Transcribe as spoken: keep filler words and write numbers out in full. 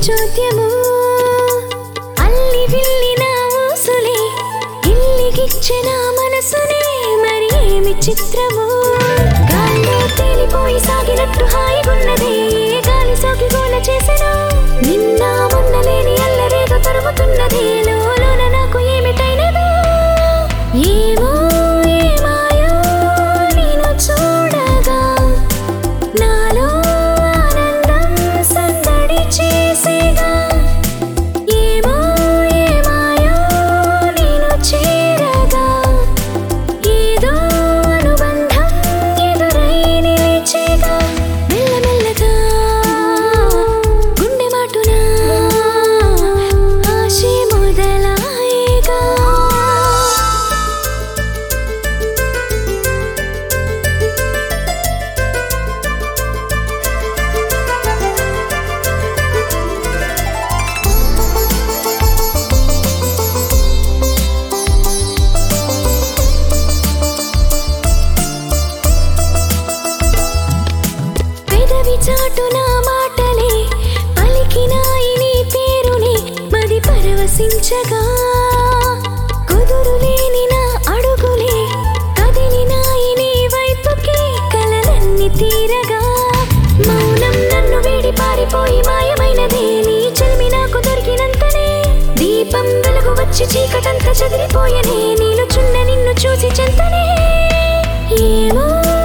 చోద్యము అల్లి విల్లిన ఊసులే ఇల్లిగిచ్చిన మనసునే మరి ఏమి చిత్రము గాల్లో తేలిపోయి సాగినట్టు హాయిగున్నదే గాలి సోకి గోల చేసెను నిన్న మొన్న లేని అల్లరేదో తరుముతున్నదే లోలోన నాకు ఏమిటైనదో ఏమో ఏమాయో నేను చూడగా నాలో ఆనందం సందడి చేసేగా ఏమో ఏమాయో నేను చేరగా ఏదో అనుబంధం ఎదురై నిలిచేగా మెల్లమెల్లగా గుండె మాటున ఆశే మొదలాయేగా పెదవి చాటున మాటలే పలికినాయి నీ పేరునే మది పరవశించగా కుదురులేని నా అడుగులే కదిలినాయి నీ వైపుకి కలలన్నీ తీరగా మౌనం నన్ను వీడి పారిపోయి మాయమైనదే నీ చెలిమి నాకు దొరికినంతనే దీపం వెలుగు వచ్చి చీకటంతా చెదిరిపోయనే నిలుచున్న నిన్ను చూసి చెంతనే ఏమో